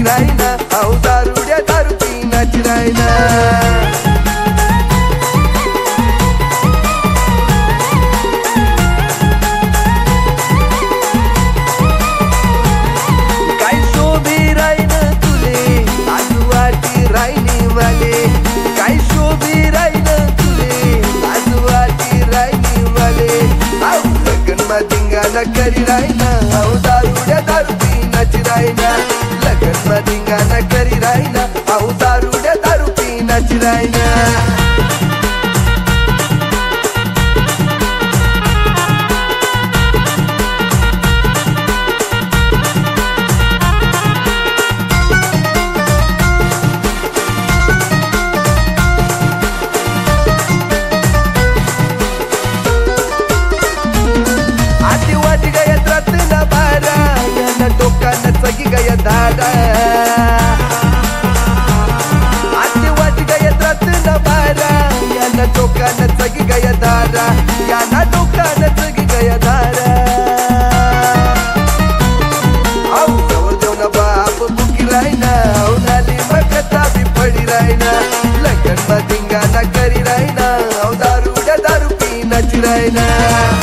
करी रायना अहो दारुड्या दारू पिनाची रायना काय शोभी रायना तुले आजूवाटी रायनी वाले काय शोभी रायना तुले आजूवाटी रायनी वाले अहो लगन मा धिंगाणा करी रायना अहो दारुड्या दारू पिनाची रायना लगन मा धिंगाणा करी रायना अहो दारुड्या दारू पिनाची रायना सगी गया दादा आते वाट गया रत्न बारा याना डोकान सगी गया दारा याना डोकान सगी गया दारा आओ जवळ जेवण बाप बुकी रायना आओ नाली मकता भी पडी रायना लगन मा धिंगाणा करी रायना आओ दारुड्या दारू पिनाची रायना